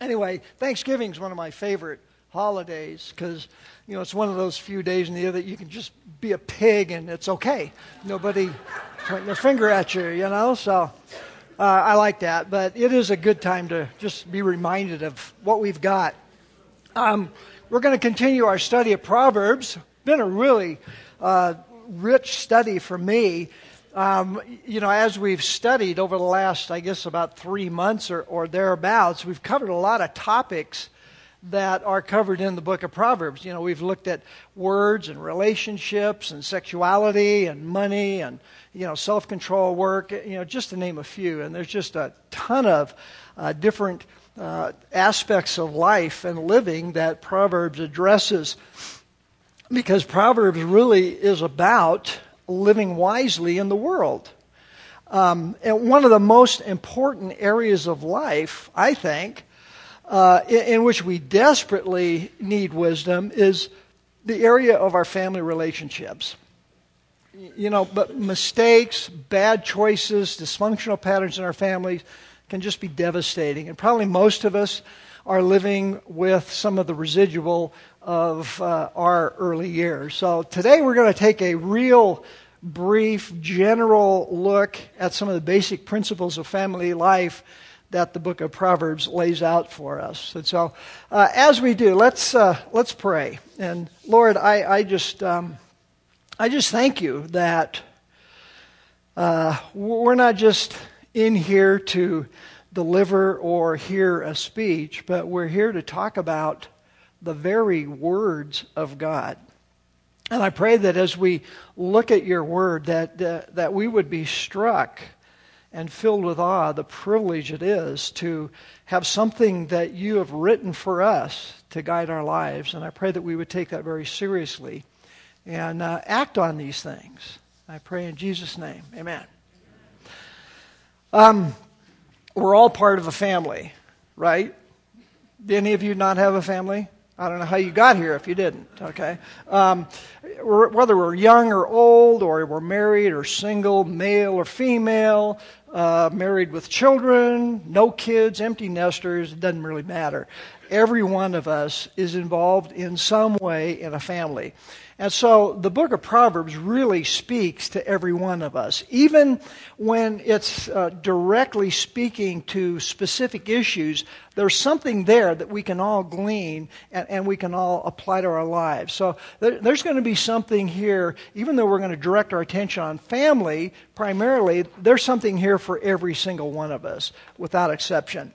Anyway, Thanksgiving is one of my favorite holidays because, it's one of those few days in the year that you can just be a pig and it's okay. Nobody pointing their finger at you, So I like that. But it is a good time to just be reminded of what we've got. We're going to continue our study of Proverbs. Been a really rich study for me. As we've studied over the last, I guess, about 3 months or thereabouts, we've covered a lot of topics that are covered in the book of Proverbs. We've looked at words and relationships and sexuality and money and, self-control work, just to name a few. And there's just a ton of different aspects of life and living that Proverbs addresses, because Proverbs really is about living wisely in the world. And one of the most important areas of life, I think, in which we desperately need wisdom is the area of our family relationships. But mistakes, bad choices, dysfunctional patterns in our families can just be devastating. And probably most of us are living with some of the residual of our early years. So today we're going to take a real brief, general look at some of the basic principles of family life that the book of Proverbs lays out for us. And so as we do, let's pray. And Lord, I just thank you that we're not just in here to deliver or hear a speech, but we're here to talk about the very words of God. And I pray that as we look at your word, that we would be struck and filled with awe, the privilege it is to have something that you have written for us to guide our lives. And I pray that we would take that very seriously and act on these things. I pray in Jesus' name. Amen. We're all part of a family, right? Do any of you not have a family? I don't know how you got here if you didn't, okay? Whether we're young or old, or we're married or single, male or female, married with children, no kids, empty nesters, it doesn't really matter. Every one of us is involved in some way in a family. And so the book of Proverbs really speaks to every one of us. Even when it's directly speaking to specific issues, there's something there that we can all glean and we can all apply to our lives. So there's going to be something here, even though we're going to direct our attention on family primarily, there's something here for every single one of us, without exception.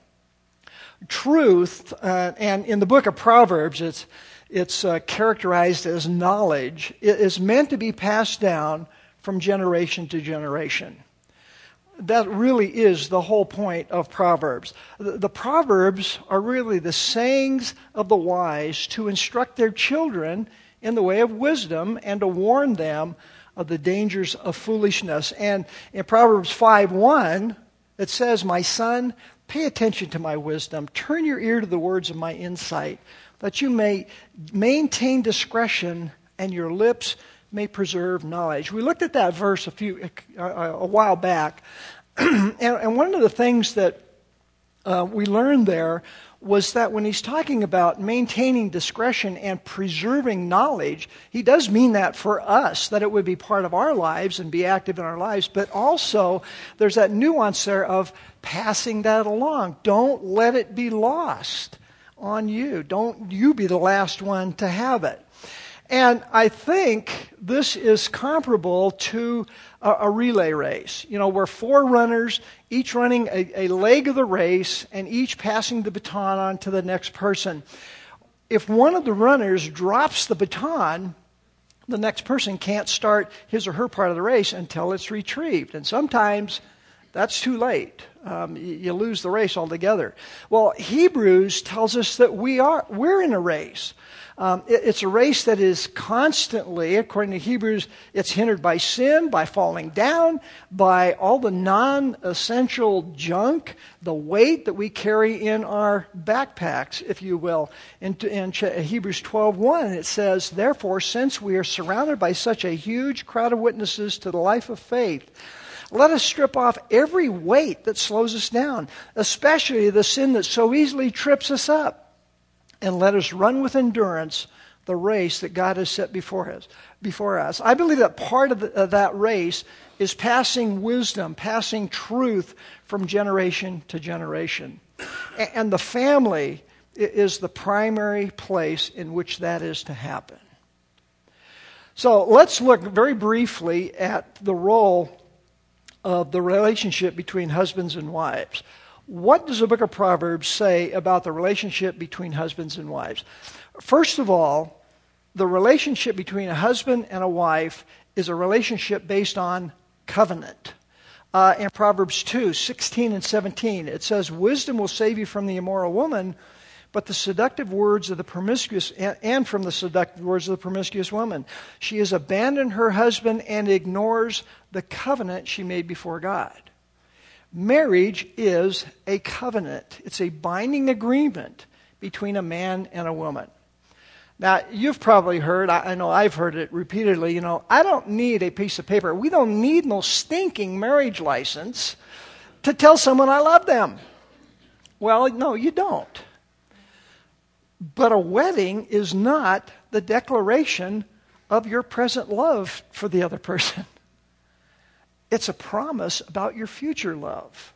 Truth, and in the book of Proverbs, it's characterized as knowledge. It is meant to be passed down from generation to generation. That really is the whole point of Proverbs. The Proverbs are really the sayings of the wise to instruct their children in the way of wisdom and to warn them of the dangers of foolishness. And in Proverbs 5:1, it says, "My son, pay attention to my wisdom. Turn your ear to the words of my insight, that you may maintain discretion and your lips may preserve knowledge." We looked at that verse a while back, and one of the things that we learned there was that when he's talking about maintaining discretion and preserving knowledge, he does mean that for us, that it would be part of our lives and be active in our lives, but also there's that nuance there of passing that along. Don't let it be lost on you. Don't you be the last one to have it. And I think this is comparable to a relay race. Where 4 runners, each running a leg of the race and each passing the baton on to the next person. If one of the runners drops the baton, the next person can't start his or her part of the race until it's retrieved. And sometimes that's too late. You lose the race altogether. Well, Hebrews tells us that we're in a race. It's a race that is constantly, according to Hebrews, it's hindered by sin, by falling down, by all the non-essential junk, the weight that we carry in our backpacks, if you will. In Hebrews 12:1, it says, "Therefore, since we are surrounded by such a huge crowd of witnesses to the life of faith, Let us strip off every weight that slows us down, especially the sin that so easily trips us up. And let us run with endurance the race that God has set before us. I believe that part of that race is passing wisdom, passing truth from generation to generation. And the family is the primary place in which that is to happen. So let's look very briefly at the role of the relationship between husbands and wives. What does the book of Proverbs say about the relationship between husbands and wives? First of all, the relationship between a husband and a wife is a relationship based on covenant. In Proverbs 2:16 and 17, it says, "Wisdom will save you from the immoral woman, but the seductive words of the promiscuous, and from the seductive words of the promiscuous woman. She has abandoned her husband and ignores the covenant she made before God." Marriage is a covenant. It's a binding agreement between a man and a woman. Now, you've probably heard, I know I've heard it repeatedly, I don't need a piece of paper. We don't need no stinking marriage license to tell someone I love them. Well, no, you don't. But a wedding is not the declaration of your present love for the other person. It's a promise about your future love.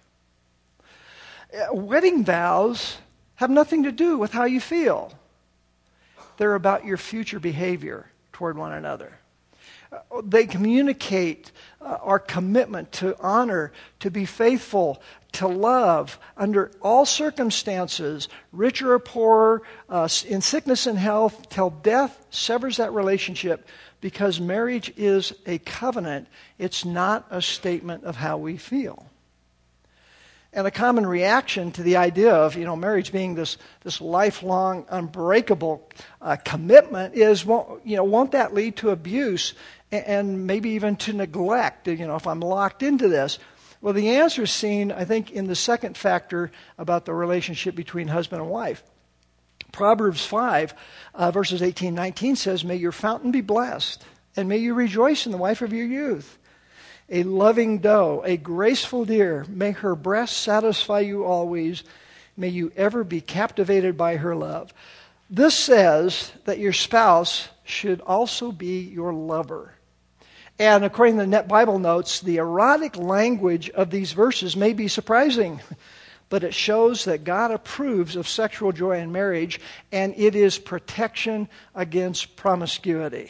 Wedding vows have nothing to do with how you feel. They're about your future behavior toward one another. They communicate our commitment to honor, to be faithful, to love under all circumstances, rich or poor, in sickness and health, till death severs that relationship, because marriage is a covenant. It's not a statement of how we feel. And a common reaction to the idea of, marriage being this lifelong, unbreakable commitment is, won't that lead to abuse and maybe even to neglect, if I'm locked into this? Well, the answer is seen, I think, in the second factor about the relationship between husband and wife. Proverbs 5, verses 18 and 19 says, "May your fountain be blessed, and may you rejoice in the wife of your youth. A loving doe, a graceful deer, may her breast satisfy you always. May you ever be captivated by her love." This says that your spouse should also be your lover. And according to the Net Bible Notes, the erotic language of these verses may be surprising, but it shows that God approves of sexual joy in marriage, and it is protection against promiscuity.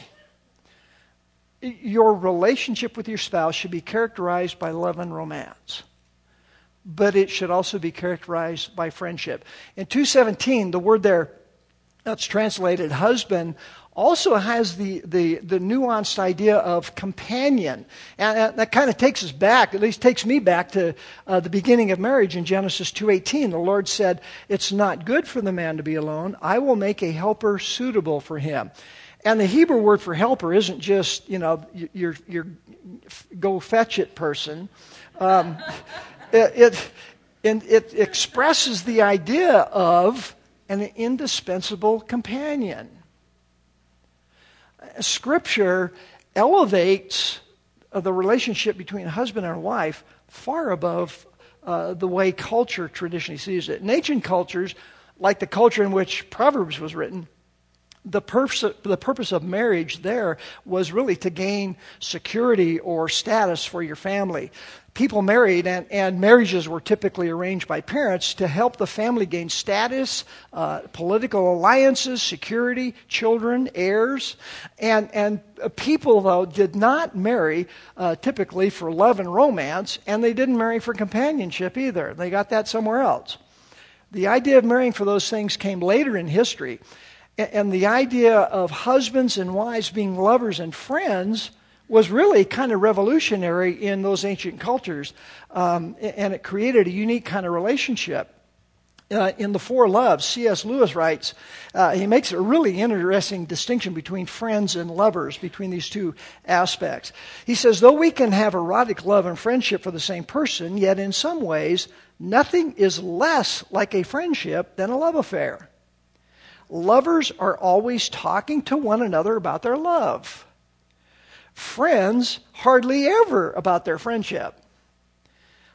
Your relationship with your spouse should be characterized by love and romance, but it should also be characterized by friendship. In 2:17, the word there that's translated husband also has the nuanced idea of companion. And that kind of takes us back, at least takes me back to the beginning of marriage in Genesis 2:18. The Lord said, "It's not good for the man to be alone. I will make a helper suitable for him." And the Hebrew word for helper isn't just, your go fetch it person. It expresses the idea of an indispensable companion. Scripture elevates the relationship between a husband and a wife far above the way culture traditionally sees it. In ancient cultures, like the culture in which Proverbs was written, the purpose of marriage there was really to gain security or status for your family. People married, and marriages were typically arranged by parents to help the family gain status, political alliances, security, children, heirs. And people, though, did not marry typically for love and romance, and they didn't marry for companionship either. They got that somewhere else. The idea of marrying for those things came later in history. And the idea of husbands and wives being lovers and friends was really kind of revolutionary in those ancient cultures. And it created a unique kind of relationship. In The Four Loves, C.S. Lewis writes, he makes a really interesting distinction between friends and lovers, between these two aspects. He says, though we can have erotic love and friendship for the same person, yet in some ways, nothing is less like a friendship than a love affair. Lovers are always talking to one another about their love. Friends hardly ever about their friendship.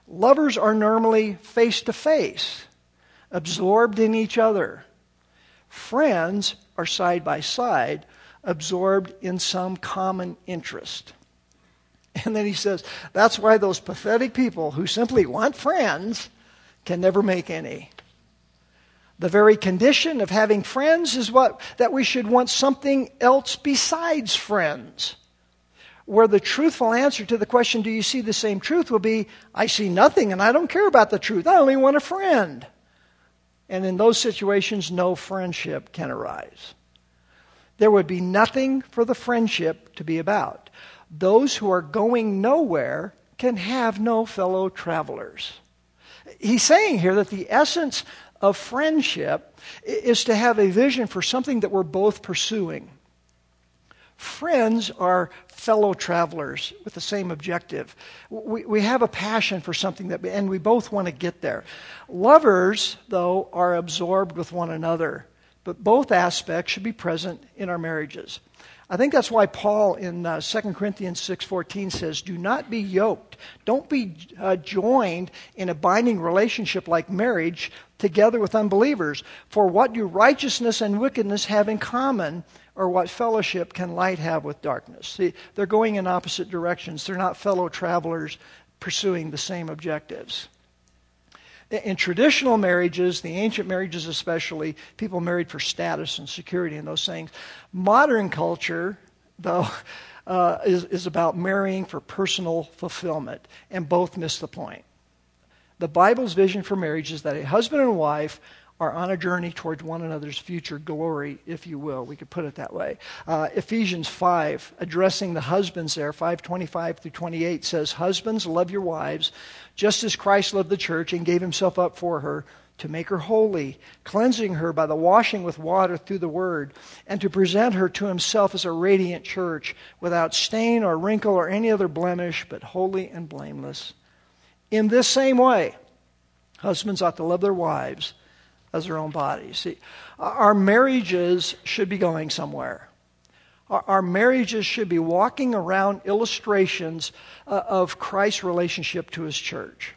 Lovers are normally face to face, absorbed in each other. Friends are side by side, absorbed in some common interest. And then he says, that's why those pathetic people who simply want friends can never make any. The very condition of having friends is that we should want something else besides friends. Where the truthful answer to the question, do you see the same truth, will be, I see nothing and I don't care about the truth. I only want a friend. And in those situations, no friendship can arise. There would be nothing for the friendship to be about. Those who are going nowhere can have no fellow travelers. He's saying here that the essence of friendship is to have a vision for something that we're both pursuing. Friends are fellow travelers with the same objective. We have a passion for something and we both want to get there. Lovers, though, are absorbed with one another, but both aspects should be present in our marriages. I think that's why Paul in 2 Corinthians 6:14 says, do not be yoked. Don't be joined in a binding relationship like marriage together with unbelievers. For what do righteousness and wickedness have in common, or what fellowship can light have with darkness? See, they're going in opposite directions. They're not fellow travelers pursuing the same objectives. In traditional marriages, the ancient marriages especially, people married for status and security and those things. Modern culture, though, is about marrying for personal fulfillment, and both miss the point. The Bible's vision for marriage is that a husband and wife are on a journey towards one another's future glory, if you will. We could put it that way. Ephesians 5, addressing the husbands there, 5:25 through 28, says, husbands, love your wives, just as Christ loved the church and gave himself up for her, to make her holy, cleansing her by the washing with water through the word, and to present her to himself as a radiant church, without stain or wrinkle or any other blemish, but holy and blameless. In this same way, husbands ought to love their wives as their own bodies. See, our marriages should be going somewhere. Our marriages should be walking around illustrations of Christ's relationship to his church.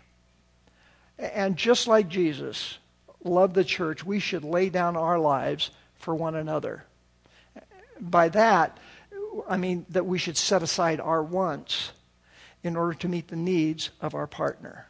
And just like Jesus loved the church, we should lay down our lives for one another. By that, I mean that we should set aside our wants in order to meet the needs of our partner.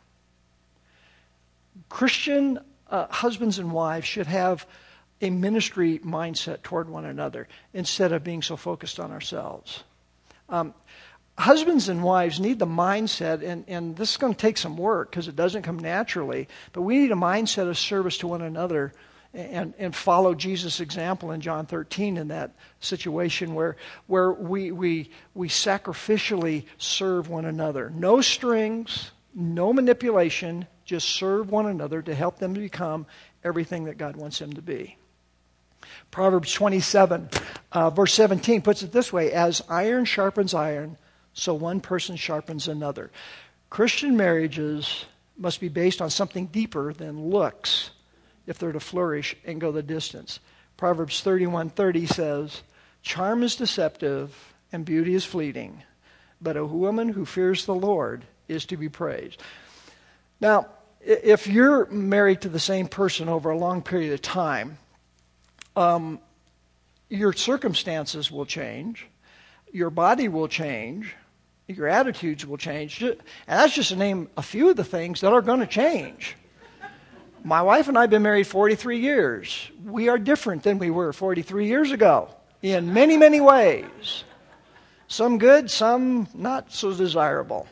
Christian husbands and wives should have a ministry mindset toward one another instead of being so focused on ourselves. Husbands and wives need the mindset, and this is going to take some work because it doesn't come naturally, but we need a mindset of service to one another and follow Jesus' example in John 13 in that situation where we sacrificially serve one another. No strings, no manipulation, just serve one another to help them to become everything that God wants them to be. Proverbs 27, verse 17 puts it this way, as iron sharpens iron, so one person sharpens another. Christian marriages must be based on something deeper than looks if they're to flourish and go the distance. Proverbs 31:30 says, charm is deceptive and beauty is fleeting, but a woman who fears the Lord is to be praised. Now, if you're married to the same person over a long period of time, your circumstances will change, your body will change, your attitudes will change. And that's just to name a few of the things that are going to change. My wife and I have been married 43 years. We are different than we were 43 years ago in many, many ways. Some good, some not so desirable.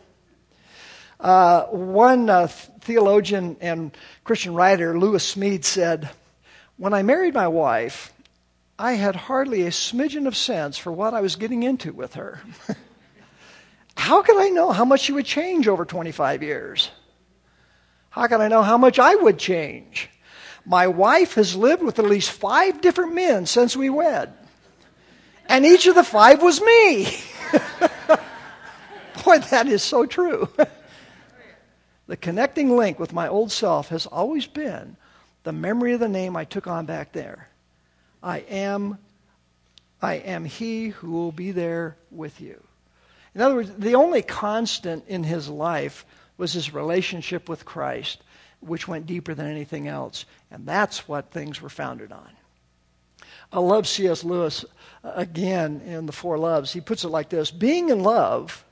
One theologian and Christian writer, Lewis Smead, said, when I married my wife, I had hardly a smidgen of sense for what I was getting into with her. How could I know how much she would change over 25 years? How could I know how much I would change? My wife has lived with at least 5 different men since we wed. And each of the 5 was me. Boy, that is so true. The connecting link with my old self has always been the memory of the name I took on back there. I am he who will be there with you. In other words, the only constant in his life was his relationship with Christ, which went deeper than anything else. And that's what things were founded on. I love C.S. Lewis again in The Four Loves. He puts it like this: being in love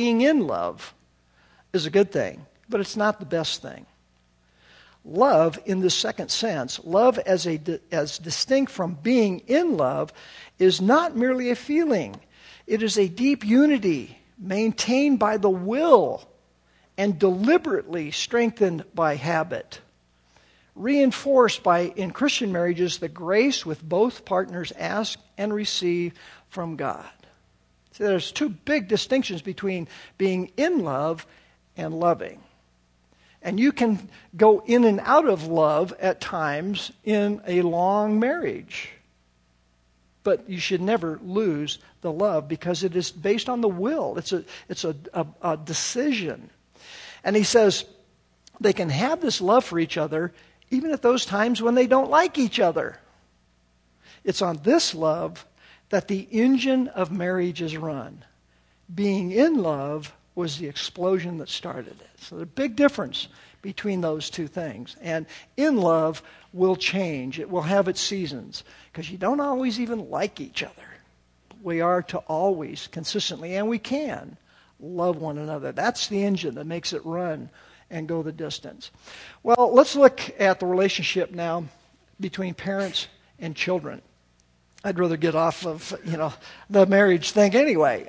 is a good thing, but it's not the best thing. Love, in the second sense, love as distinct from being in love, is not merely a feeling. It is a deep unity maintained by the will and deliberately strengthened by habit, reinforced by, in Christian marriages, the grace with both partners ask and receive from God. So there's two big distinctions between being in love and loving. And you can go in and out of love at times in a long marriage. But you should never lose the love because it is based on the will. It's a decision. And he says they can have this love for each other even at those times when they don't like each other. It's on this love that the engine of marriage is run. Being in love was the explosion that started it. So there's a big difference between those two things. And in love will change. It will have its seasons because you don't always even like each other. We are to always, consistently, and we can, love one another. That's the engine that makes it run and go the distance. Well, let's look at the relationship now between parents and children. I'd rather get off of, the marriage thing anyway.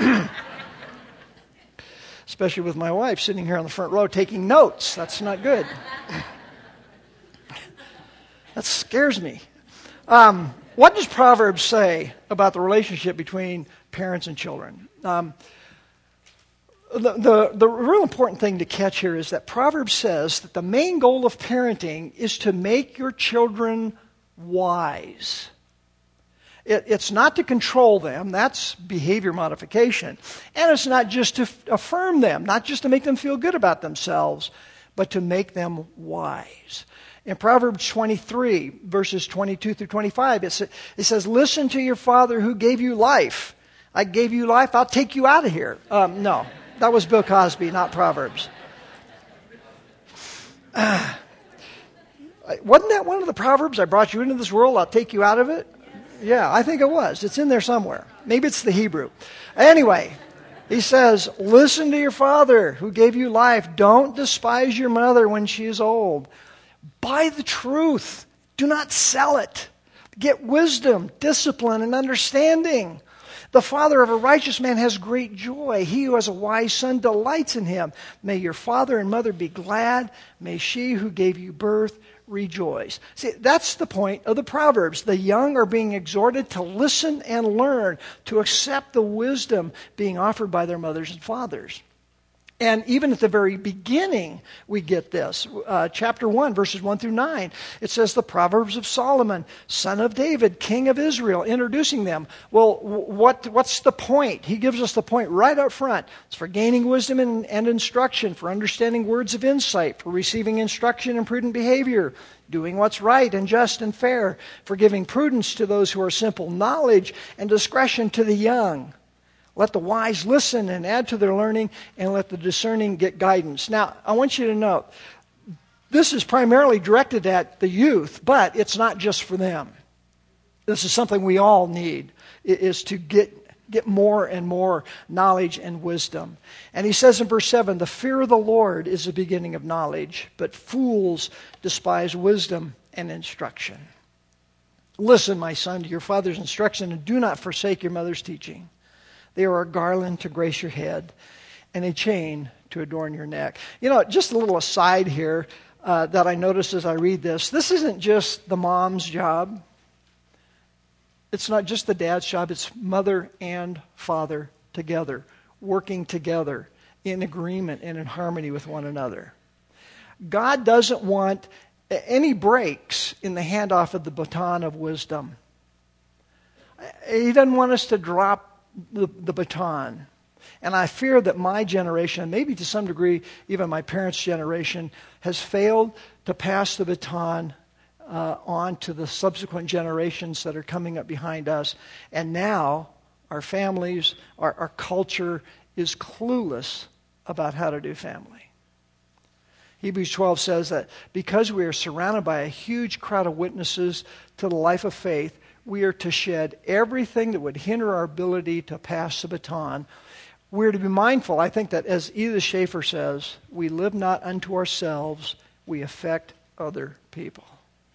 Especially with my wife sitting here on the front row taking notes. That's not good. That scares me. What does Proverbs say about the relationship between parents and children? The real important thing to catch here is that Proverbs says that the main goal of parenting is to make your children wise. It's not to control them. That's behavior modification. And it's not just to affirm them, not just to make them feel good about themselves, but to make them wise. In Proverbs 23, verses 22 through 25, it says, listen to your father who gave you life. I gave you life, I'll take you out of here. No, that was Bill Cosby, not Proverbs. Wasn't that one of the Proverbs? I brought you into this world, I'll take you out of it. Yeah, I think it was. It's in there somewhere. Maybe it's the Hebrew. Anyway, he says, listen to your father who gave you life. Don't despise your mother when she is old. Buy the truth. Do not sell it. Get wisdom, discipline, and understanding. The father of a righteous man has great joy. He who has a wise son delights in him. May your father and mother be glad. May she who gave you birth rejoice. See, that's the point of the Proverbs. The young are being exhorted to listen and learn, to accept the wisdom being offered by their mothers and fathers. And even at the very beginning, we get this. Chapter 1, verses 1 through 9, it says the Proverbs of Solomon, son of David, king of Israel, introducing them. Well, what's the point? He gives us the point right up front. It's for gaining wisdom and instruction, for understanding words of insight, for receiving instruction in prudent behavior, doing what's right and just and fair, for giving prudence to those who are simple, knowledge and discretion to the young. Let the wise listen and add to their learning, and let the discerning get guidance. Now, I want you to note, this is primarily directed at the youth, but it's not just for them. This is something we all need, is to get more and more knowledge and wisdom. And he says in verse 7, the fear of the Lord is the beginning of knowledge, but fools despise wisdom and instruction. Listen, my son, to your father's instruction, and do not forsake your mother's teaching. They are a garland to grace your head and a chain to adorn your neck. Just a little aside here that I noticed as I read this. This isn't just the mom's job. It's not just the dad's job. It's mother and father together, working together in agreement and in harmony with one another. God doesn't want any breaks in the handoff of the baton of wisdom. He doesn't want us to drop the baton. And I fear that my generation, maybe to some degree even my parents' generation, has failed to pass the baton on to the subsequent generations that are coming up behind us. And now our families, our culture is clueless about how to do family. Hebrews 12 says that because we are surrounded by a huge crowd of witnesses to the life of faith, we are to shed everything that would hinder our ability to pass the baton. We're to be mindful, I think, that as Edith Schaefer says, we live not unto ourselves, we affect other people.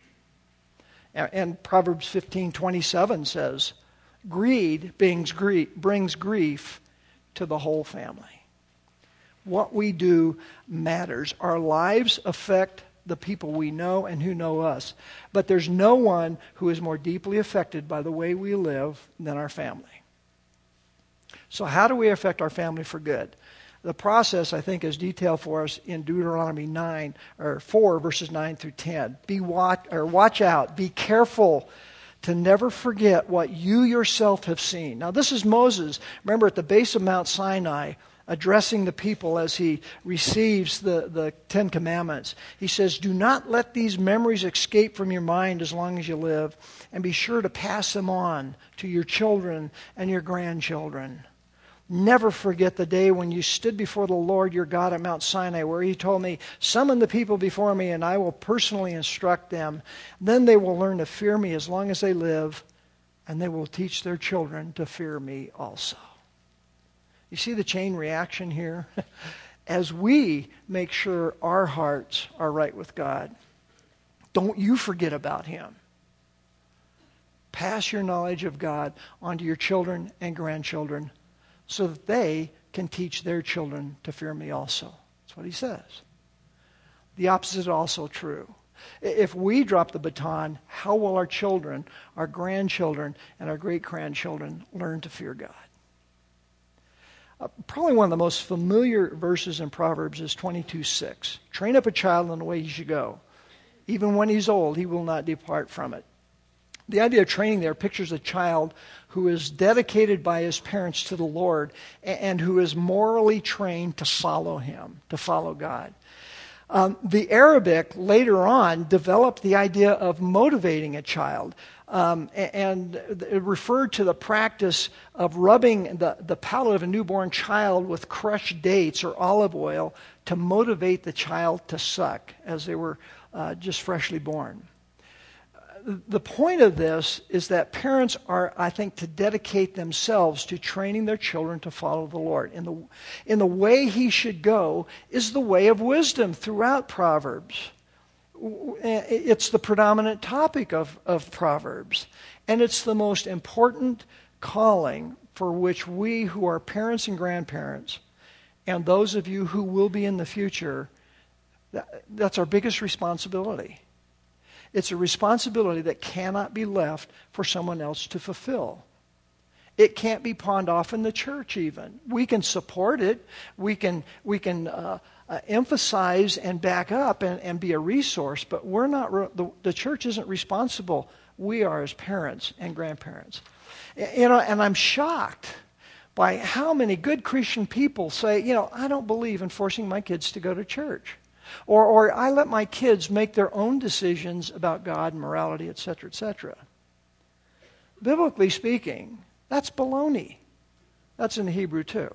And Proverbs 15:27 says, greed brings grief to the whole family. What we do matters. Our lives affect the people we know and who know us. But there's no one who is more deeply affected by the way we live than our family. So how do we affect our family for good? The process, I think, is detailed for us in Deuteronomy 4, verses 9 through 10. Watch out. Be careful to never forget what you yourself have seen. Now, this is Moses. Remember, at the base of Mount Sinai, addressing the people as he receives the Ten Commandments. He says, do not let these memories escape from your mind as long as you live, and be sure to pass them on to your children and your grandchildren. Never forget the day when you stood before the Lord your God at Mount Sinai, where he told me, summon the people before me, and I will personally instruct them. Then they will learn to fear me as long as they live, and they will teach their children to fear me also. You see the chain reaction here? As we make sure our hearts are right with God, don't you forget about him. Pass your knowledge of God on to your children and grandchildren so that they can teach their children to fear me also. That's what he says. The opposite is also true. If we drop the baton, how will our children, our grandchildren, and our great-grandchildren learn to fear God? Probably one of the most familiar verses in Proverbs is 22:6. Train up a child in the way he should go. Even when he's old, he will not depart from it. The idea of training there pictures a child who is dedicated by his parents to the Lord and who is morally trained to follow him, to follow God. The Arabic later on developed the idea of motivating a child. And it referred to the practice of rubbing the palate of a newborn child with crushed dates or olive oil to motivate the child to suck as they were just freshly born. The point of this is that parents are, I think, to dedicate themselves to training their children to follow the Lord. In the way he should go is the way of wisdom throughout Proverbs. It's the predominant topic of Proverbs. And it's the most important calling for which we who are parents and grandparents, and those of you who will be in the future, that's our biggest responsibility. It's a responsibility that cannot be left for someone else to fulfill. It can't be pawned off in the church even. We can support it. We can emphasize and back up and be a resource, but we're not. The church isn't responsible. We are as parents and grandparents. And I'm shocked by how many good Christian people say, I don't believe in forcing my kids to go to church. Or I let my kids make their own decisions about God and morality, etc., etc. Biblically speaking, that's baloney. That's in Hebrew too.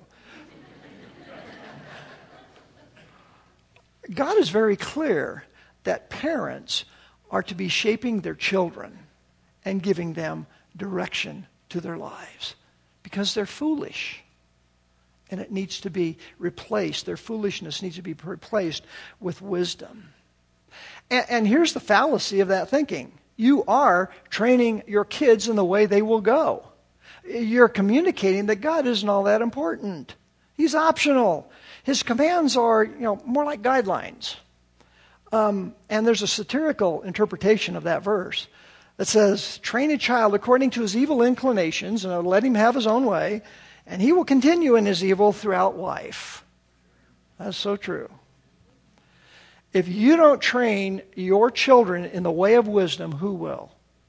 God is very clear that parents are to be shaping their children and giving them direction to their lives because they're foolish. And it needs to be replaced. Their foolishness needs to be replaced with wisdom. And here's the fallacy of that thinking. You are training your kids in the way they will go. You're communicating that God isn't all that important. He's optional. His commands are, more like guidelines. And there's a satirical interpretation of that verse that says, train a child according to his evil inclinations and let him have his own way, and he will continue in his evil throughout life. That's so true. If you don't train your children in the way of wisdom, who will?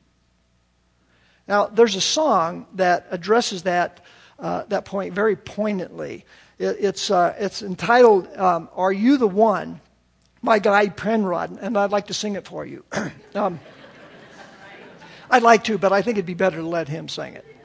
Now, there's a song that addresses that point very poignantly. It's entitled, Are You the One? By Guy Penrod, and I'd like to sing it for you. I'd like to, but I think it'd be better to let him sing it.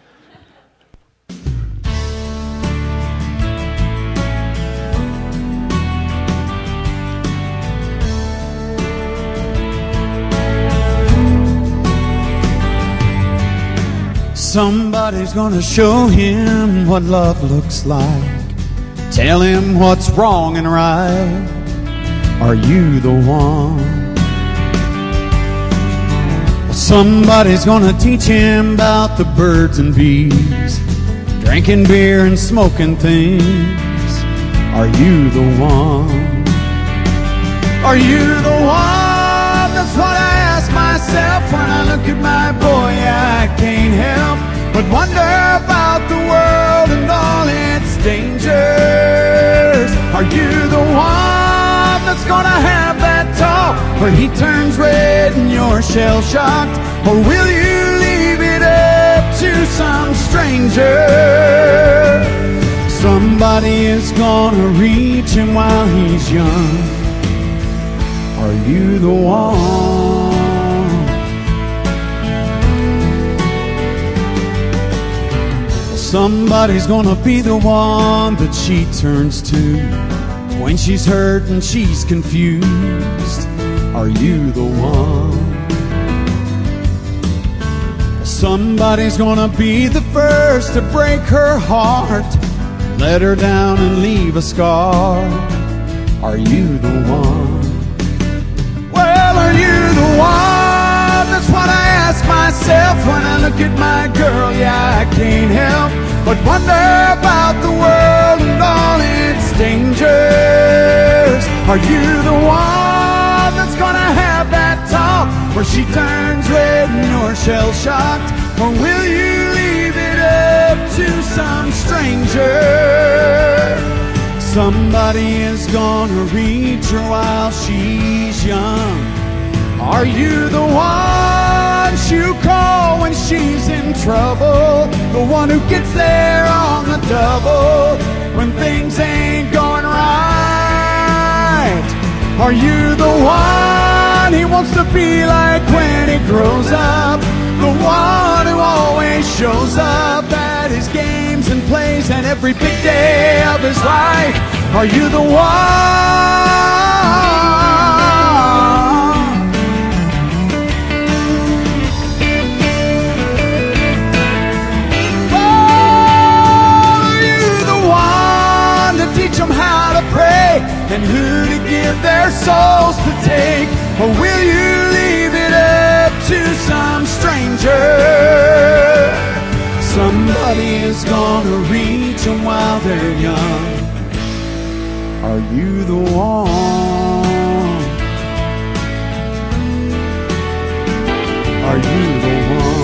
Somebody's gonna show him what love looks like. Tell him what's wrong and right. Are you the one? Somebody's gonna teach him about the birds and bees, drinking beer and smoking things. Are you the one? Are you the one? That's what I ask myself when I look at my boy. I can't help but wonder about the world and all its dangers. Are you the one that's gonna have that talk where he turns red and you're shell-shocked? Or will you leave it up to some stranger? Somebody is gonna reach him while he's young. Are you the one? Somebody's gonna be the one that she turns to when she's hurt and she's confused. Are you the one? Somebody's gonna be the first to break her heart, let her down and leave a scar. Are you the one? Well, are you the one? That's what I ask myself when I look at my girl. Yeah, I can't help but wonder about the world and all its dangers. Are you the one that's gonna have that talk where she turns red and you're shell-shocked? Or will you leave it up to some stranger? Somebody is gonna reach her while she's young. Are you the one she'll call when she's in trouble? The one who gets there on the double when things ain't going right? Are you the one he wants to be like when he grows up? The one who always shows up at his games and plays and every big day of his life? Are you the one? Teach them how to pray and who to give their souls to take? Or will you leave it up to some stranger? Somebody is gonna reach them while they're young. Are you the one? Are you the one?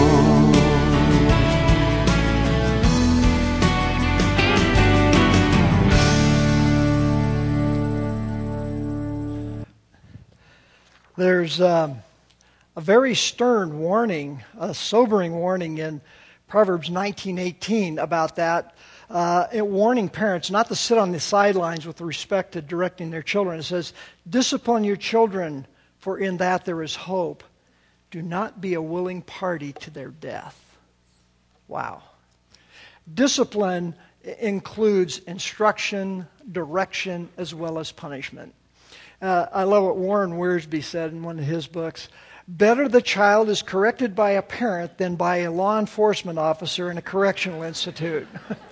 There's a very stern warning, a sobering warning in Proverbs 19:18 about that, warning parents not to sit on the sidelines with respect to directing their children. It says, "Discipline your children, for in that there is hope. Do not be a willing party to their death." Wow. Discipline includes instruction, direction, as well as punishment. I love what Warren Wiersbe said in one of his books. Better the child is corrected by a parent than by a law enforcement officer in a correctional institute.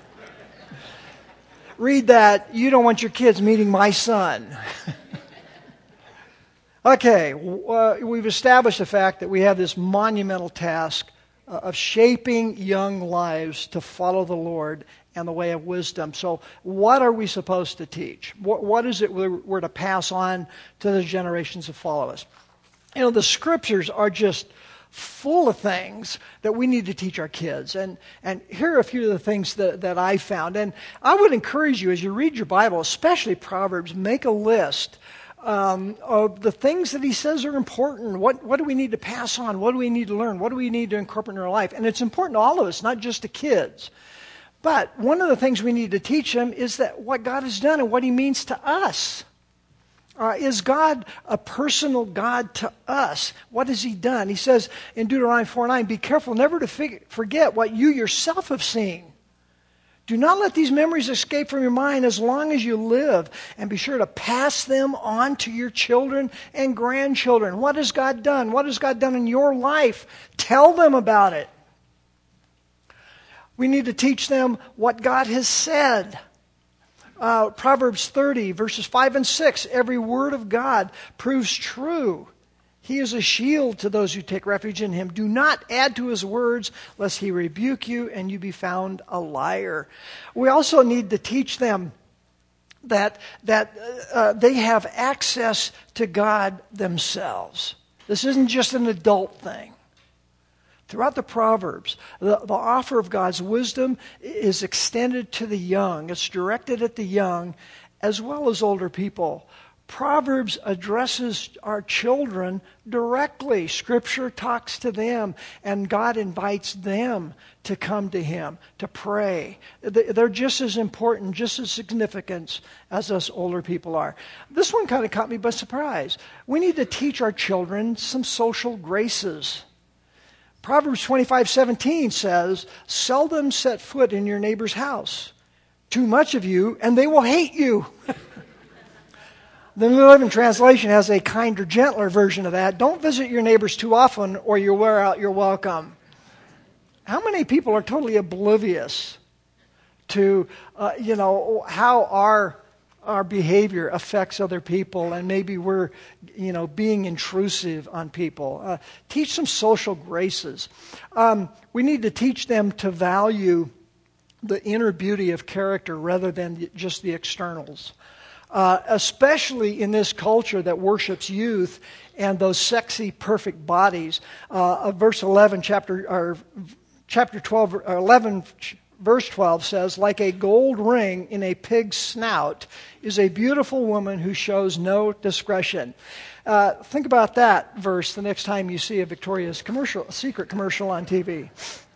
Read that. You don't want your kids meeting my son. Okay, we've established the fact that we have this monumental task of shaping young lives to follow the Lord and the way of wisdom. So what are we supposed to teach? What is it we're to pass on to the generations that follow us? You know, the scriptures are just full of things that we need to teach our kids. And here are a few of the things that I found. And I would encourage you, as you read your Bible, especially Proverbs, make a list of the things that he says are important. What do we need to pass on? What do we need to learn? What do we need to incorporate in our life? And it's important to all of us, not just to kids. But one of the things we need to teach them is that what God has done and what he means to us. Is God a personal God to us? What has he done? He says in Deuteronomy 4:9, "Be careful never to forget what you yourself have seen. Do not let these memories escape from your mind as long as you live, and be sure to pass them on to your children and grandchildren." What has God done? What has God done in your life? Tell them about it. We need to teach them what God has said. Proverbs 30, verses 5 and 6, every word of God proves true. He is a shield to those who take refuge in him. Do not add to his words, lest he rebuke you and you be found a liar. We also need to teach them that they have access to God themselves. This isn't just an adult thing. Throughout the Proverbs, the offer of God's wisdom is extended to the young. It's directed at the young as well as older people. Proverbs addresses our children directly. Scripture talks to them, and God invites them to come to him, to pray. They're just as important, just as significant as us older people are. This one kind of caught me by surprise. We need to teach our children some social graces. Proverbs 25:17 says, seldom set foot in your neighbor's house. Too much of you, and they will hate you. The New Living Translation has a kinder, gentler version of that. Don't visit your neighbors too often or you'll wear out your welcome. How many people are totally oblivious to, how our behavior affects other people, and maybe we're, being intrusive on people. Teach some social graces. We need to teach them to value the inner beauty of character rather than just the externals. Especially in this culture that worships youth and those sexy, perfect bodies. Verse 11, chapter 12, 11, verse 12 says, like a gold ring in a pig's snout is a beautiful woman who shows no discretion. Think about that verse the next time you see a Victoria's Secret commercial on TV.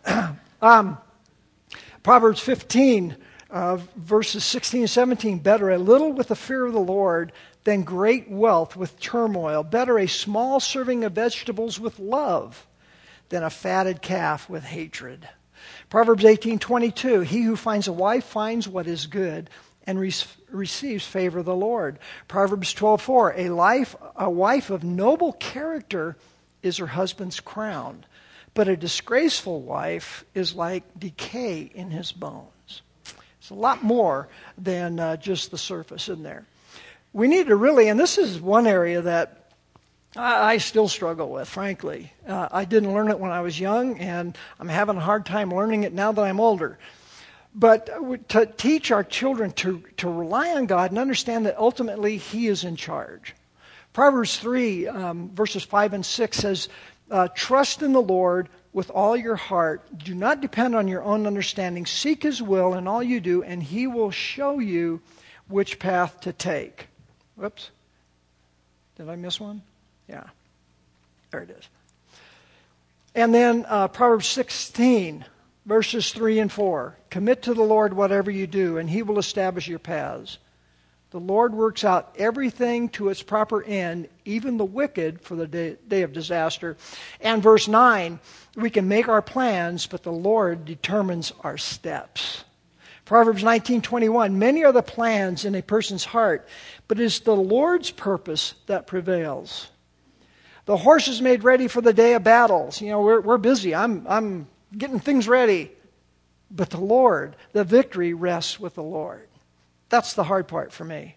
Proverbs 15, verses 16 and 17, better a little with the fear of the Lord than great wealth with turmoil. Better a small serving of vegetables with love than a fatted calf with hatred. Proverbs 18:22, he who finds a wife finds what is good and receives favor of the Lord. Proverbs 12:4, a wife of noble character is her husband's crown, but a disgraceful wife is like decay in his bones. It's a lot more than just the surface in there. We need to really, and this is one area that I still struggle with, frankly. I didn't learn it when I was young, and I'm having a hard time learning it now that I'm older. But to teach our children to rely on God and understand that ultimately He is in charge. Proverbs 3, verses 5 and 6 says, trust in the Lord with all your heart. Do not depend on your own understanding. Seek His will in all you do, and He will show you which path to take. Whoops. Did I miss one? Yeah. There it is. And then Proverbs 16, verses 3 and 4. Commit to the Lord whatever you do, and He will establish your paths. The Lord works out everything to its proper end, even the wicked for the day of disaster. And verse 9, we can make our plans, but the Lord determines our steps. Proverbs 19:21, many are the plans in a person's heart, but it is the Lord's purpose that prevails. The horse is made ready for the day of battles. We're busy. I'm getting things ready. But the Lord, the victory rests with the Lord. That's the hard part for me.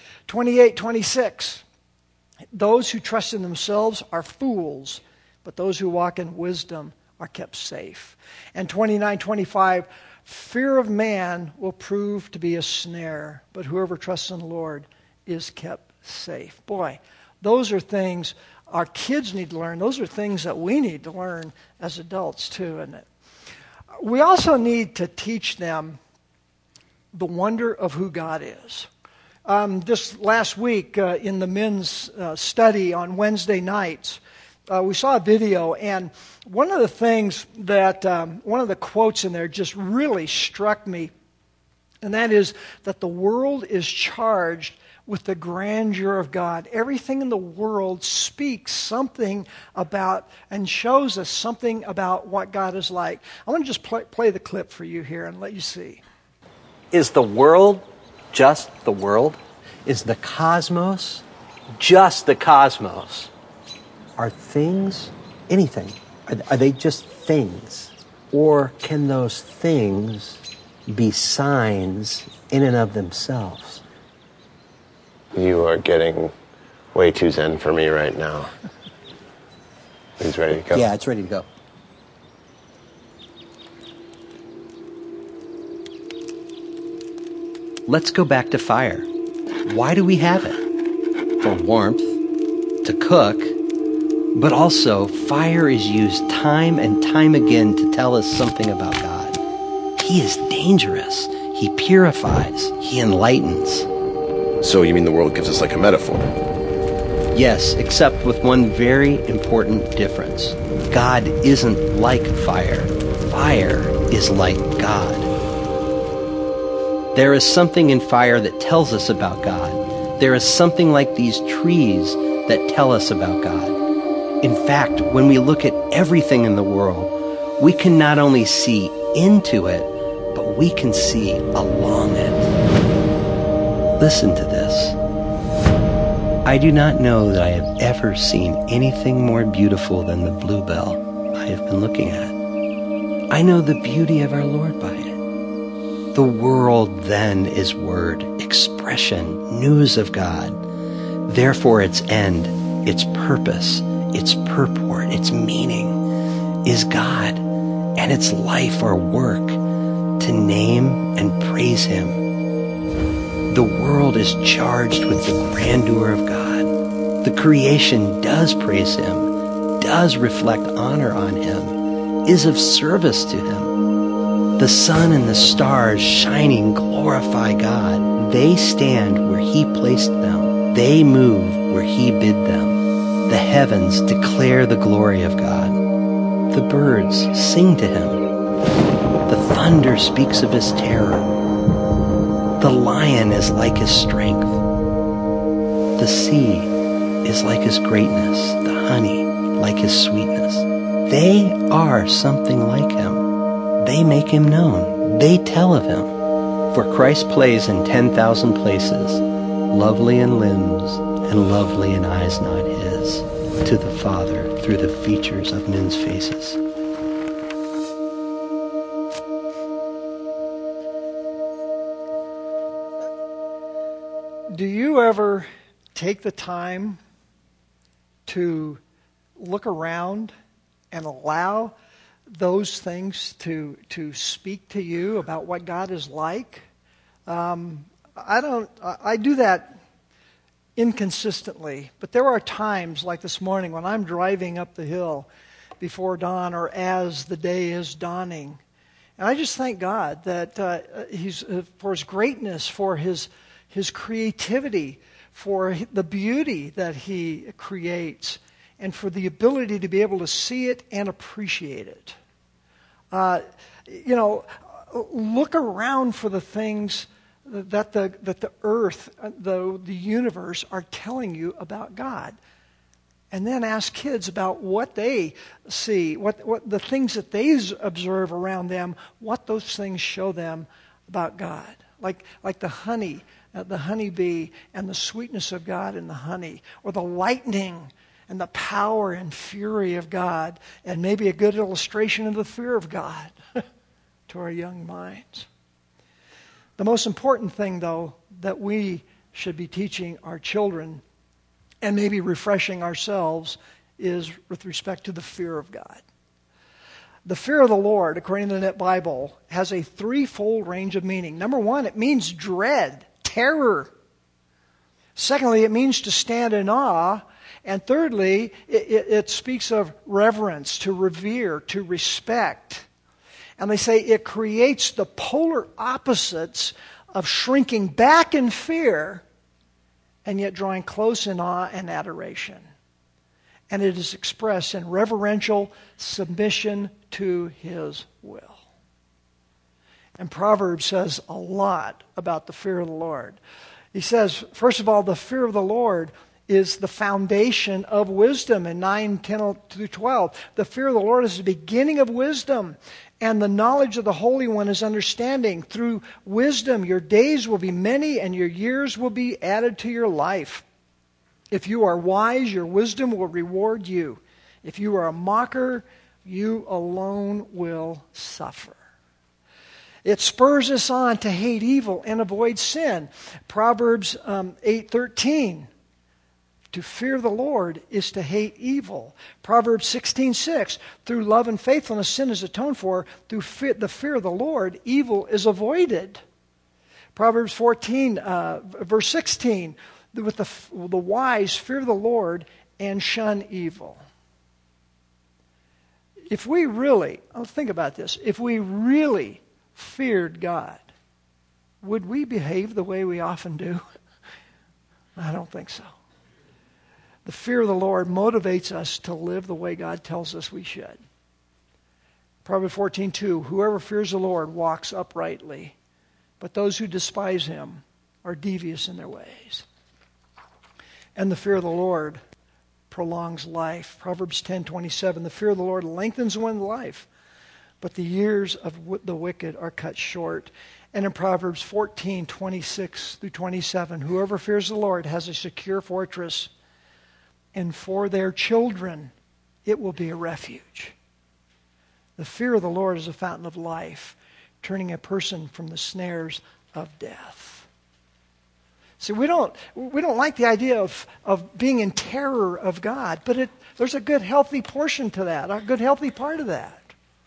28:26. Those who trust in themselves are fools, but those who walk in wisdom are kept safe. And 29:25. Fear of man will prove to be a snare, but whoever trusts in the Lord is kept safe. Boy, those are things our kids need to learn. Those are things that we need to learn as adults too, isn't it? We also need to teach them the wonder of who God is. Just last week in the men's study on Wednesday nights, we saw a video, and one of the things that, one of the quotes in there just really struck me, and that is that the world is charged with the grandeur of God. Everything in the world speaks something about and shows us something about what God is like. I want to just play the clip for you here and let you see. Is the world just the world? Is the cosmos just the cosmos? Are things anything? Are they just things? Or can those things be signs in and of themselves? You are getting way too zen for me right now. He's ready to go. Yeah, it's ready to go. Let's go back to fire. Why do we have it? For warmth, to cook, but also fire is used time and time again to tell us something about God. He is dangerous. He purifies. He enlightens. So you mean the world gives us like a metaphor? Yes, except with one very important difference. God isn't like fire. Fire is like God. There is something in fire that tells us about God. There is something like these trees that tell us about God. In fact, when we look at everything in the world, we can not only see into it, but we can see along it. Listen to this. I do not know that I have ever seen anything more beautiful than the bluebell I have been looking at. I know the beauty of our Lord by it. The world then is word, expression, news of God. Therefore its end, its purpose, its purport, its meaning is God, and its life or work to name and praise Him. The world is charged with the grandeur of God. The creation does praise Him, does reflect honor on Him, is of service to Him. The sun and the stars shining glorify God. They stand where He placed them. They move where He bid them. The heavens declare the glory of God. The birds sing to Him. The thunder speaks of His terror. The lion is like His strength. The sea is like His greatness. The honey like His sweetness. They are something like Him. They make Him known. They tell of Him. For Christ plays in 10,000 places, lovely in limbs and lovely in eyes not His, to the Father through the features of men's faces. Do you ever take the time to look around and allow those things to speak to you about what God is like? I do that inconsistently, but there are times like this morning when I'm driving up the hill before dawn or as the day is dawning, and I just thank God that He's for His greatness, for His creativity, for the beauty that He creates, and for the ability to be able to see it and appreciate it. Look around for the things that the earth, the universe are telling you about God. And then ask kids about what they see, what the things that they observe around them, what those things show them about God. Like the honey, the honeybee, and the sweetness of God in the honey, or the lightning and the power and fury of God, and maybe a good illustration of the fear of God to our young minds. The most important thing, though, that we should be teaching our children and maybe refreshing ourselves is with respect to the fear of God. The fear of the Lord, according to the Net Bible, has a threefold range of meaning. Number one, it means dread, terror. Secondly, it means to stand in awe. And thirdly, it speaks of reverence, to revere, to respect. And they say it creates the polar opposites of shrinking back in fear and yet drawing close in awe and adoration. And it is expressed in reverential submission to His will. And Proverbs says a lot about the fear of the Lord. He says, first of all, the fear of the Lord is the foundation of wisdom in 9, 10 through 12. The fear of the Lord is the beginning of wisdom, and the knowledge of the Holy One is understanding. Through wisdom your days will be many, and your years will be added to your life. If you are wise, your wisdom will reward you. If you are a mocker, You alone will suffer. It spurs us on to hate evil and avoid sin. Proverbs 8:13. To fear the Lord is to hate evil. Proverbs 16:6. Through love and faithfulness, sin is atoned for. Through the fear of the Lord, evil is avoided. Proverbs 14, verse 16. With the wise fear the Lord and shun evil. If we really, think about this, if we really feared God, would we behave the way we often do? I don't think so. The fear of the Lord motivates us to live the way God tells us we should. Proverbs 14:2, whoever fears the Lord walks uprightly, but those who despise him are devious in their ways. And the fear of the Lord prolongs life. Proverbs 10:27, the fear of the Lord lengthens one's life, but the years of the wicked are cut short. And in Proverbs 14:26 through 27, whoever fears the Lord has a secure fortress, and for their children it will be a refuge. The fear of the Lord is a fountain of life, turning a person from the snares of death. See, we don't like the idea of being in terror of God, but there's a good healthy portion to that, a good healthy part of that.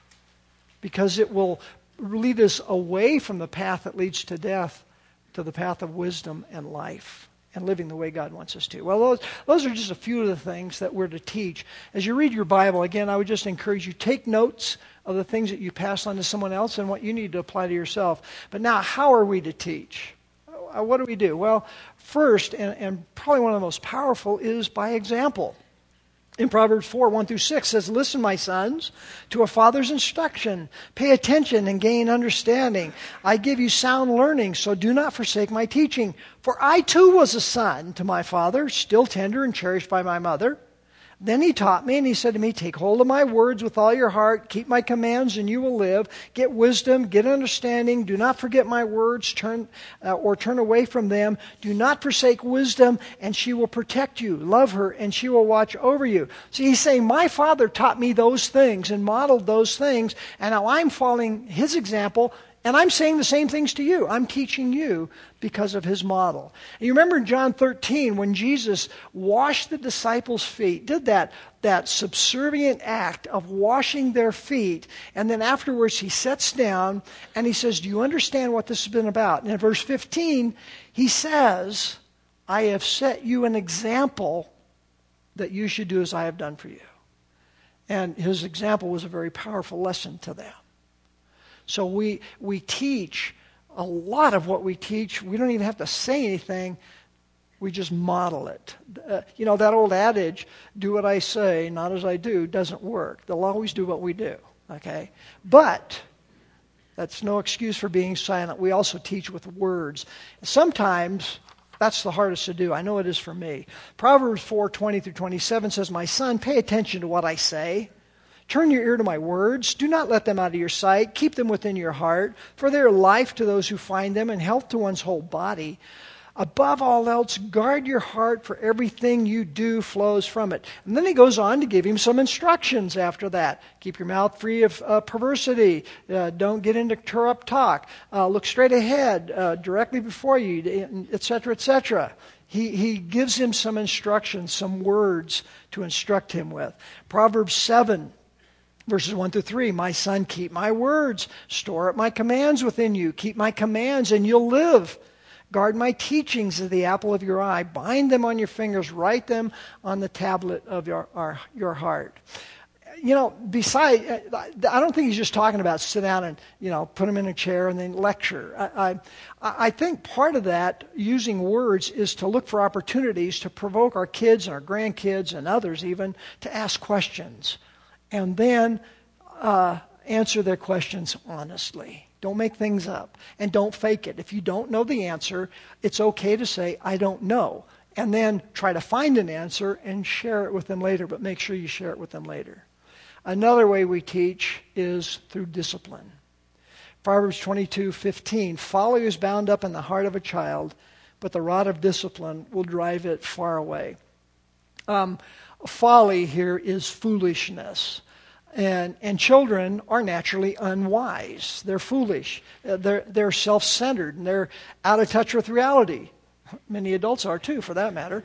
Because it will lead us away from the path that leads to death to the path of wisdom and life and living the way God wants us to. Well, those are just a few of the things that we're to teach. As you read your Bible, again, I would just encourage you, take notes of the things that you pass on to someone else and what you need to apply to yourself. But now, how are we to teach? What do we do? Well, first, and probably one of the most powerful, is by example. In Proverbs 4:1-6 says, listen, my sons, to a father's instruction. Pay attention and gain understanding. I give you sound learning, so do not forsake my teaching. For I too was a son to my father, still tender and cherished by my mother. Then he taught me, and he said to me, take hold of my words with all your heart, keep my commands, and you will live. Get wisdom, get understanding. Do not forget my words, turn away from them. Do not forsake wisdom, and she will protect you. Love her, and she will watch over you. See, he's saying, my father taught me those things and modeled those things, and now I'm following his example, and I'm saying the same things to you. I'm teaching you because of his model. And you remember in John 13 when Jesus washed the disciples' feet, did that subservient act of washing their feet, and then afterwards he sits down and he says, do you understand what this has been about? And in verse 15 he says, I have set you an example that you should do as I have done for you. And his example was a very powerful lesson to them. So we teach a lot of what we teach. We don't even have to say anything. We just model it. That old adage, do what I say, not as I do, doesn't work. They'll always do what we do, okay? But that's no excuse for being silent. We also teach with words. Sometimes that's the hardest to do. I know it is for me. Proverbs 4:20-27 says, my son, pay attention to what I say. Turn your ear to my words. Do not let them out of your sight. Keep them within your heart, for they are life to those who find them and health to one's whole body. Above all else, guard your heart, for everything you do flows from it. And then he goes on to give him some instructions after that. Keep your mouth free of perversity. Don't get into corrupt talk. Look straight ahead, directly before you, etc., etc. He gives him some instructions, some words to instruct him with. Proverbs 7. Verses 1-3, my son, keep my words. Store up my commands within you. Keep my commands and you'll live. Guard my teachings as the apple of your eye. Bind them on your fingers. Write them on the tablet of your heart. Besides, I don't think he's just talking about sit down and, put them in a chair and then lecture. I think part of that, using words, is to look for opportunities to provoke our kids and our grandkids and others even to ask questions. And then answer their questions honestly. Don't make things up. And don't fake it. If you don't know the answer, it's okay to say, I don't know. And then try to find an answer and share it with them later. But make sure you share it with them later. Another way we teach is through discipline. Proverbs 22:15, folly is bound up in the heart of a child, but the rod of discipline will drive it far away. Folly here is foolishness. And children are naturally unwise. They're foolish. They're self-centered, and they're out of touch with reality. Many adults are too, for that matter.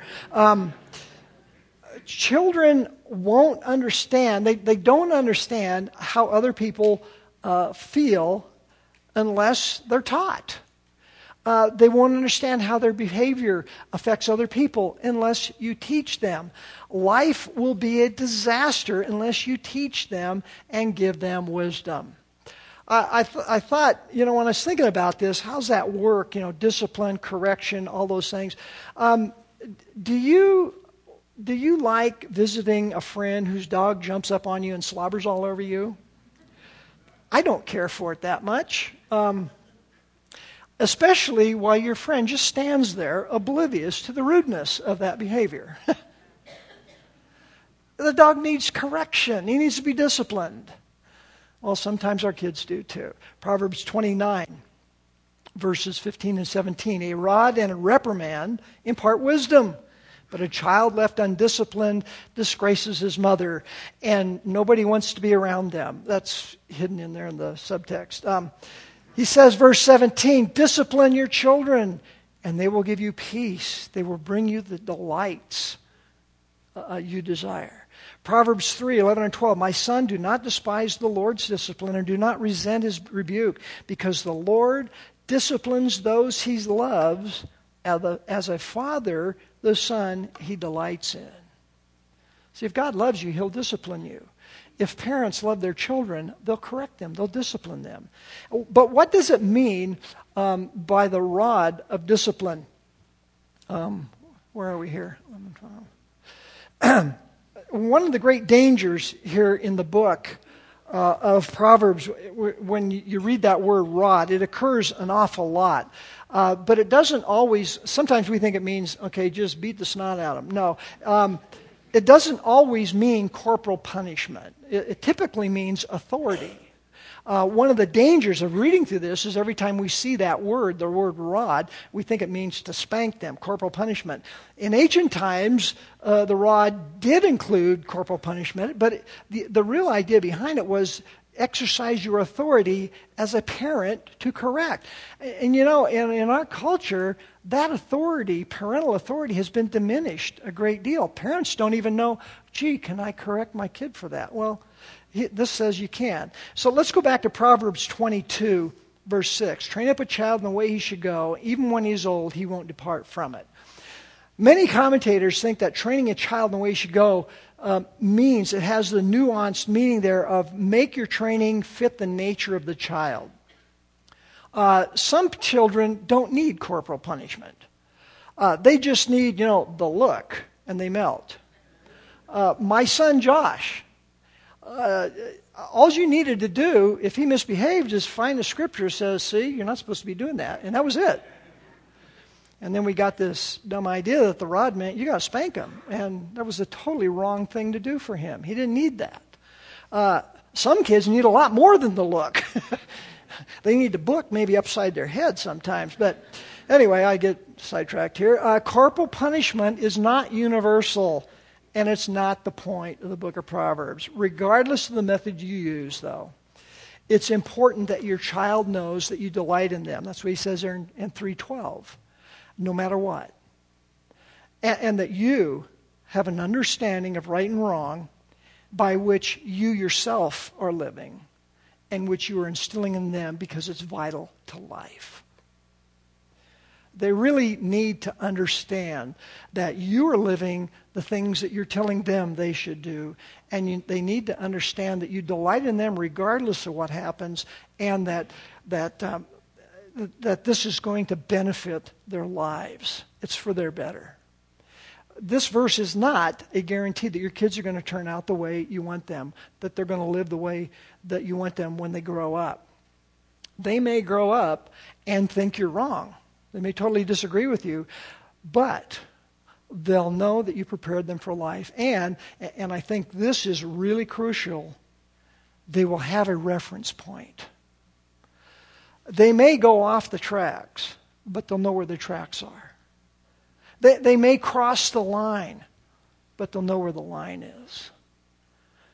Children won't understand. They don't understand how other people feel unless they're taught. They won't understand how their behavior affects other people unless you teach them. Life will be a disaster unless you teach them and give them wisdom. I thought, when I was thinking about this, how's that work? Discipline, correction, all those things. Do you like visiting a friend whose dog jumps up on you and slobbers all over you? I don't care for it that much. Especially while your friend just stands there oblivious to the rudeness of that behavior. The dog needs correction. He needs to be disciplined. Well, sometimes our kids do too. Proverbs 29, verses 15 and 17. A rod and a reprimand impart wisdom, but a child left undisciplined disgraces his mother, and nobody wants to be around them. That's hidden in there in the subtext. He says, verse 17, discipline your children, and they will give you peace. They will bring you the delights you desire. Proverbs 3, 11 and 12, my son, do not despise the Lord's discipline, and do not resent his rebuke, because the Lord disciplines those he loves, as a father, the son he delights in. See, if God loves you, he'll discipline you. If parents love their children, they'll correct them. They'll discipline them. But what does it mean by the rod of discipline? Where are we here? One of the great dangers here in the book of Proverbs, when you read that word rod, it occurs an awful lot. But it doesn't always, sometimes we think it means, okay, just beat the snot out of them. No. It doesn't always mean corporal punishment. It typically means authority. One of the dangers of reading through this is every time we see that word, the word rod, we think it means to spank them, corporal punishment. In ancient times, the rod did include corporal punishment, but the real idea behind it was exercise your authority as a parent to correct. And in our culture, that authority, parental authority, has been diminished a great deal. Parents don't even know, gee, can I correct my kid for that? Well, this says you can. So let's go back to Proverbs 22, verse 6. Train up a child in the way he should go. Even when he's old, he won't depart from it. Many commentators think that training a child in the way he should go means it has the nuanced meaning there of make your training fit the nature of the child. Some children don't need corporal punishment. They just need, the look, and they melt. My son Josh, all you needed to do, if he misbehaved, is find the scripture that says, see, you're not supposed to be doing that. And that was it. And then we got this dumb idea that the rod meant you got to spank him. And that was a totally wrong thing to do for him. He didn't need that. Some kids need a lot more than the look. They need the book maybe upside their head sometimes. But anyway, I get sidetracked here. Corporal punishment is not universal, and it's not the point of the book of Proverbs. Regardless of the method you use, though, it's important that your child knows that you delight in them. That's what he says there in 3:12. No matter what. And that you have an understanding of right and wrong by which you yourself are living and which you are instilling in them because it's vital to life. They really need to understand that you are living the things that you're telling them they should do, and they need to understand that you delight in them regardless of what happens, and that this is going to benefit their lives. It's for their better. This verse is not a guarantee that your kids are going to turn out the way you want them, that they're going to live the way that you want them when they grow up. They may grow up and think you're wrong. They may totally disagree with you, but they'll know that you prepared them for life. And I think this is really crucial, they will have a reference point. They may go off the tracks, but they'll know where the tracks are. They may cross the line, but they'll know where the line is.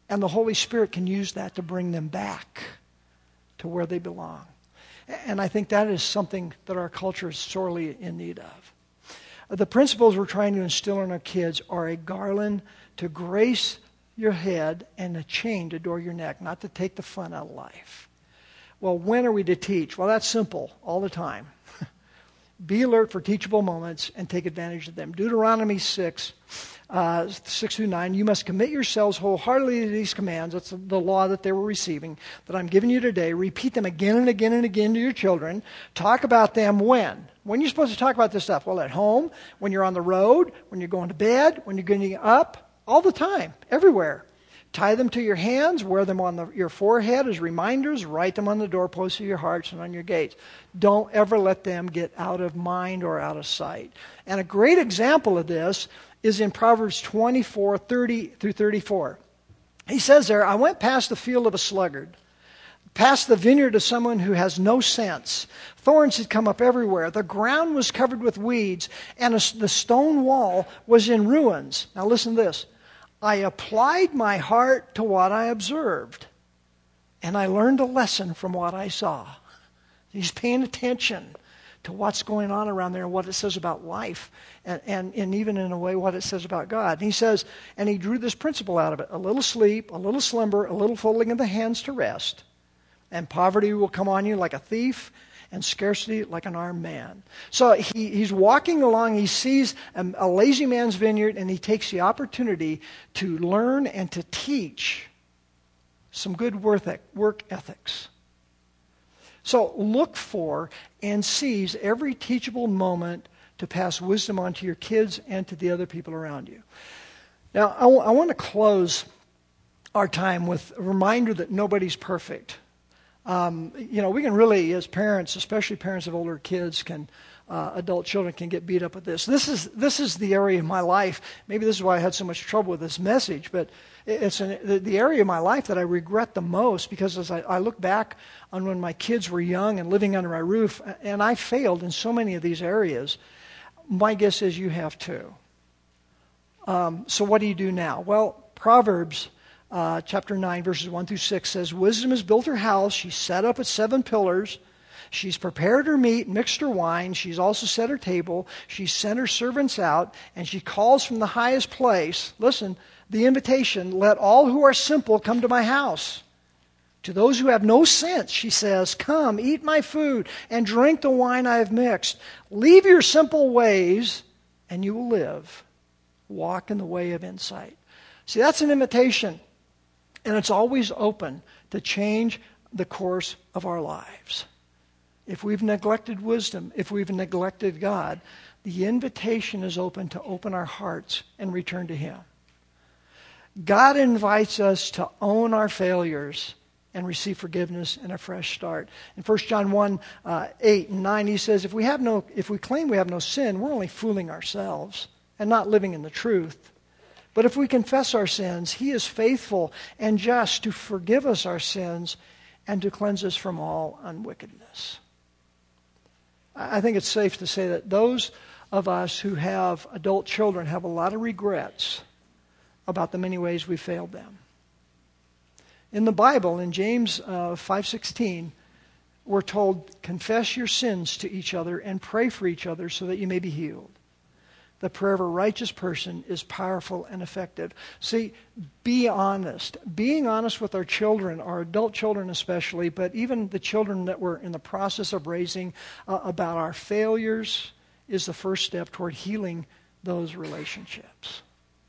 And the Holy Spirit can use that to bring them back to where they belong. And I think that is something that our culture is sorely in need of. The principles we're trying to instill in our kids are a garland to grace your head and a chain to adorn your neck, not to take the fun out of life. Well, when are we to teach? Well, that's simple, all the time. Be alert for teachable moments and take advantage of them. Deuteronomy 6 through 9, you must commit yourselves wholeheartedly to these commands. That's the law that they were receiving, that I'm giving you today. Repeat them again and again and again to your children. Talk about them when? When are you supposed to talk about this stuff? Well, at home, when you're on the road, when you're going to bed, when you're getting up, all the time, everywhere. Tie them to your hands, wear them on your forehead as reminders, write them on the doorposts of your hearts and on your gates. Don't ever let them get out of mind or out of sight. And a great example of this is in Proverbs 24:30 through 34. He says there, I went past the field of a sluggard, past the vineyard of someone who has no sense. Thorns had come up everywhere. The ground was covered with weeds, and the stone wall was in ruins. Now listen to this. I applied my heart to what I observed, and I learned a lesson from what I saw. He's paying attention to what's going on around there and what it says about life, and even in a way what it says about God. And he says, and he drew this principle out of it. A little sleep, a little slumber, a little folding of the hands to rest, and poverty will come on you like a thief, and scarcity like an armed man. So he's walking along, he sees a lazy man's vineyard, and he takes the opportunity to learn and to teach some good work ethics. So look for and seize every teachable moment to pass wisdom on to your kids and to the other people around you. Now, I want to close our time with a reminder that nobody's perfect. We can really, as parents, especially parents of older kids, adult children can get beat up with this. This is the area of my life. Maybe this is why I had so much trouble with this message, but it's the area of my life that I regret the most, because as I look back on when my kids were young and living under my roof, and I failed in so many of these areas, my guess is you have too. So what do you do now? Well, Proverbs chapter 9, verses 1 through 6 says, Wisdom has built her house. She's set up its 7 pillars. She's prepared her meat, mixed her wine. She's also set her table. She's sent her servants out, and she calls from the highest place. Listen, the invitation, let all who are simple come to my house. To those who have no sense, she says, come, eat my food, and drink the wine I have mixed. Leave your simple ways, and you will live. Walk in the way of insight. See, that's an invitation. And it's always open to change the course of our lives. If we've neglected wisdom, if we've neglected God, the invitation is open to open our hearts and return to Him. God invites us to own our failures and receive forgiveness and a fresh start. In 1 John 1, 8 and 9, he says, if we claim we have no sin, we're only fooling ourselves and not living in the truth. But if we confess our sins, He is faithful and just to forgive us our sins and to cleanse us from all unwickedness. I think it's safe to say that those of us who have adult children have a lot of regrets about the many ways we failed them. In the Bible, in James 5:16, we're told, confess your sins to each other and pray for each other so that you may be healed. The prayer of a righteous person is powerful and effective. See, be honest. Being honest with our children, our adult children especially, but even the children that we're in the process of raising about our failures is the first step toward healing those relationships.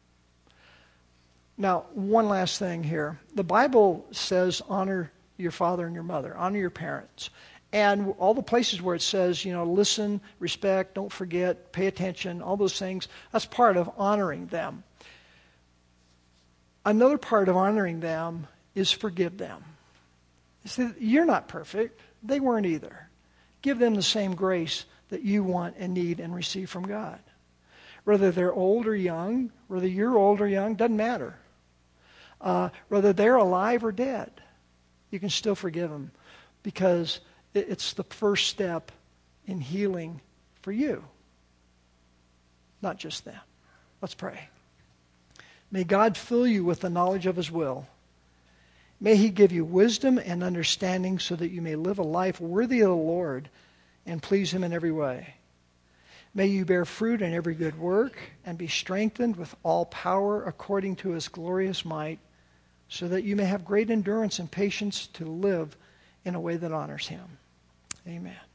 Now, one last thing here. The Bible says honor your father and your mother. Honor your parents. And all the places where it says, listen, respect, don't forget, pay attention, all those things, that's part of honoring them. Another part of honoring them is forgive them. See, you're not perfect. They weren't either. Give them the same grace that you want and need and receive from God. Whether they're old or young, whether you're old or young, doesn't matter. Whether they're alive or dead, you can still forgive them, because it's the first step in healing for you, not just them. Let's pray. May God fill you with the knowledge of His will May He give you wisdom and understanding so that you may live a life worthy of the Lord and please Him in every way. May you bear fruit in every good work and be strengthened with all power according to His glorious might, so that you may have great endurance and patience to live in a way that honors Him. Amen.